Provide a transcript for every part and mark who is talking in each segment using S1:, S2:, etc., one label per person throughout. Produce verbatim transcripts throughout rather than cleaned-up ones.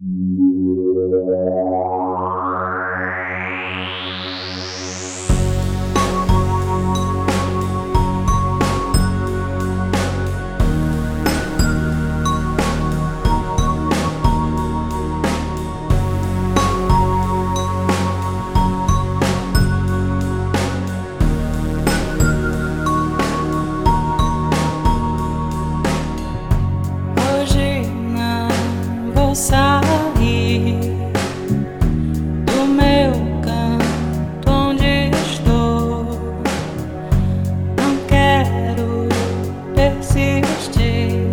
S1: Hoje não vou sair do meu canto onde estou. Não quero persistir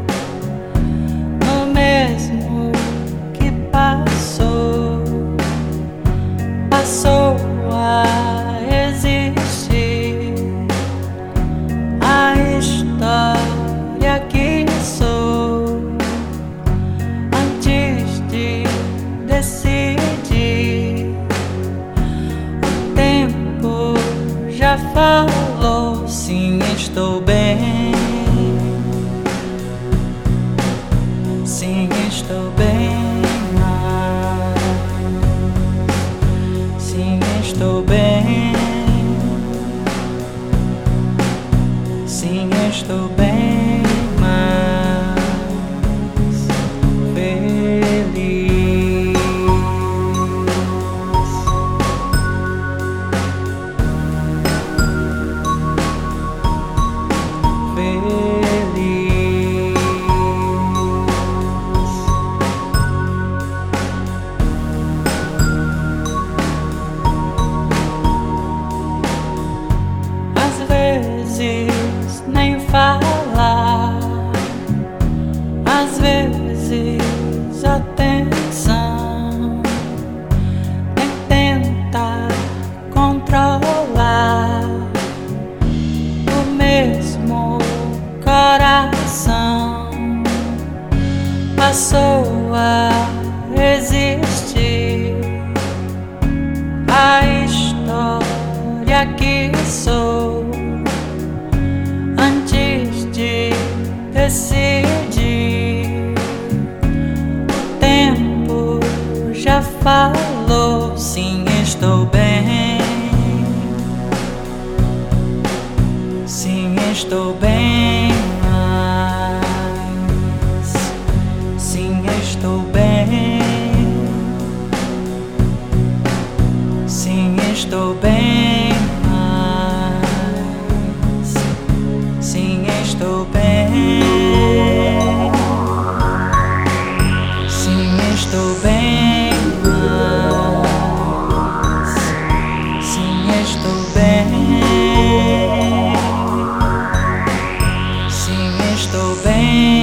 S1: no mesmo que passou. Passou a existir a história que sou antes de decidir. O tempo já falou, sim, estou bem. Sim, estou bem. Sim, estou bem. Sim, estou bem, mas feliz. Feliz. Às vezes nem falar, às vezes atenção, nem tenta controlar o mesmo coração. Passou a existir a história que sou antes de decidir. O tempo já falou, sim, estou bem. Sim, estou bem, mas sim, estou bem. Sim, estou bem, mas sim, estou bem. Sim, estou bem, mas sim, estou bem. Sim, estou bem.